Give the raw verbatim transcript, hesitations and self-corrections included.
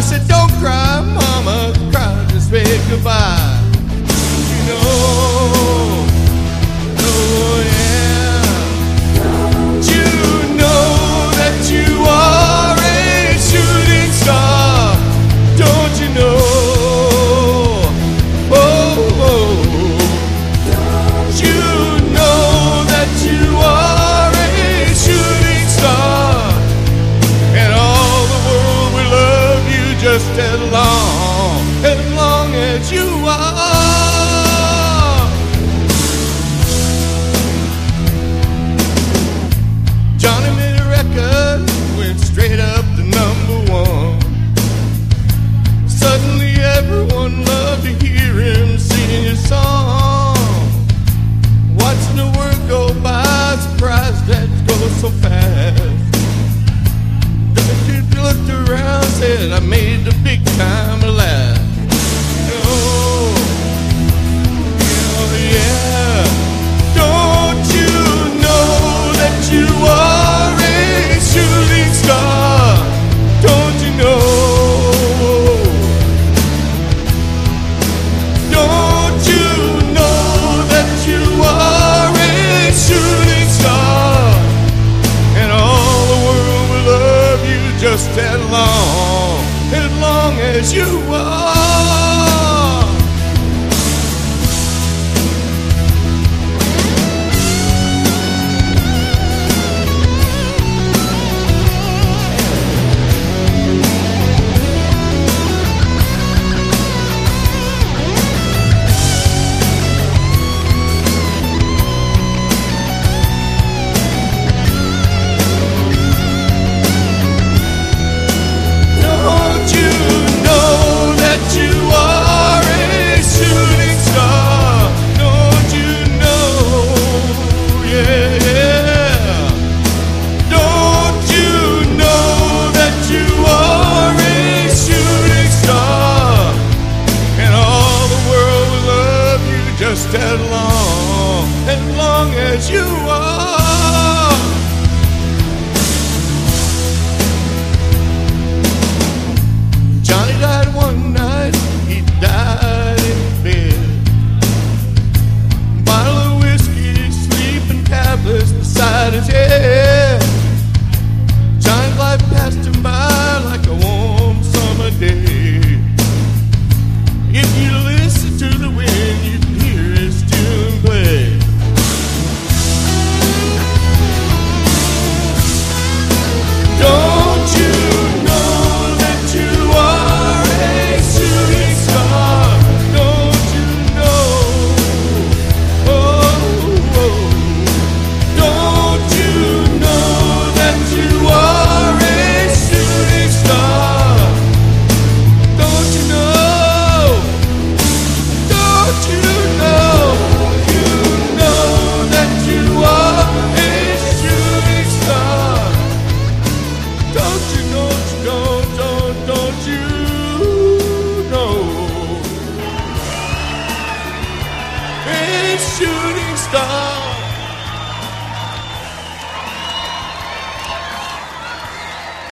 said, don't cry, mama, cry, just say goodbye. You know, oh yeah. Don't you know that you are a shooting star? Don't you know? Oh, oh. Don't you know that you are a shooting star? And all the world will love you just as long, as long as you are. Johnny made a record, went straight up to number one. Suddenly everyone loved to hear him singing his song. Watching the world go by, surprised that it goes so fast. The kid looked around, said, I made the big time at last. Oh, oh yeah. Don't you know that you are a shooting star? Don't you know? Don't you know that you are a shooting star? And all the world will love you just as long, as long as you are. Don't you know that you are a shooting star? Don't you know? Yeah, yeah. Don't you know that you are a shooting star? And all the world will love you just as long, as long as you are. Johnny died one night.